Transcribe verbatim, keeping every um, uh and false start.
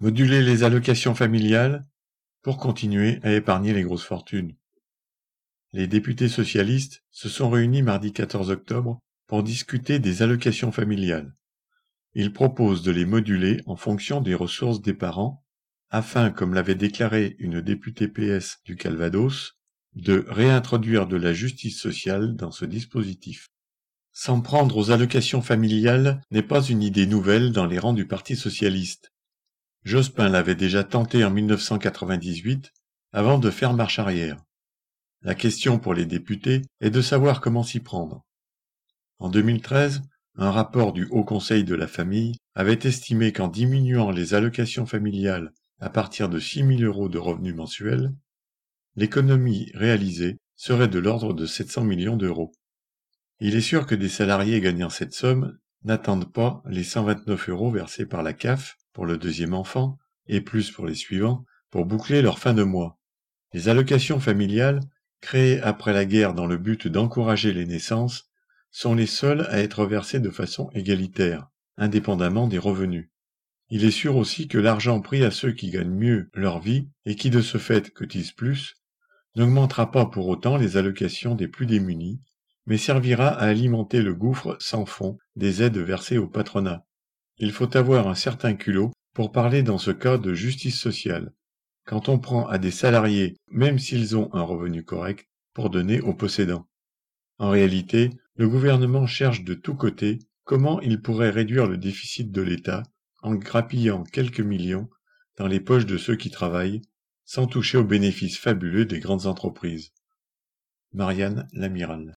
Moduler les allocations familiales pour continuer à épargner les grosses fortunes. Les députés socialistes se sont réunis mardi quatorze octobre pour discuter des allocations familiales. Ils proposent de les moduler en fonction des ressources des parents, afin, comme l'avait déclaré une députée P S du Calvados, de réintroduire de la justice sociale dans ce dispositif. S'en prendre aux allocations familiales n'est pas une idée nouvelle dans les rangs du Parti socialiste. Jospin l'avait déjà tenté en mille neuf cent quatre-vingt-dix-huit, avant de faire marche arrière. La question pour les députés est de savoir comment s'y prendre. En deux mille treize, un rapport du Haut Conseil de la famille avait estimé qu'en diminuant les allocations familiales à partir de six mille euros de revenus mensuels, l'économie réalisée serait de l'ordre de sept cents millions d'euros. Il est sûr que des salariés gagnant cette somme n'attendent pas les cent vingt-neuf euros versés par la C A F pour le deuxième enfant et plus pour les suivants pour boucler leur fin de mois. Les allocations familiales, créées après la guerre dans le but d'encourager les naissances, sont les seules à être versées de façon égalitaire, indépendamment des revenus. Il est sûr aussi que l'argent pris à ceux qui gagnent mieux leur vie et qui de ce fait cotisent plus, n'augmentera pas pour autant les allocations des plus démunis, mais servira à alimenter le gouffre sans fond des aides versées au patronat. Il faut avoir un certain culot pour parler dans ce cas de justice sociale, quand on prend à des salariés, même s'ils ont un revenu correct, pour donner aux possédants. En réalité, le gouvernement cherche de tous côtés comment il pourrait réduire le déficit de l'État en grappillant quelques millions dans les poches de ceux qui travaillent, sans toucher aux bénéfices fabuleux des grandes entreprises. Marianne Lamiral.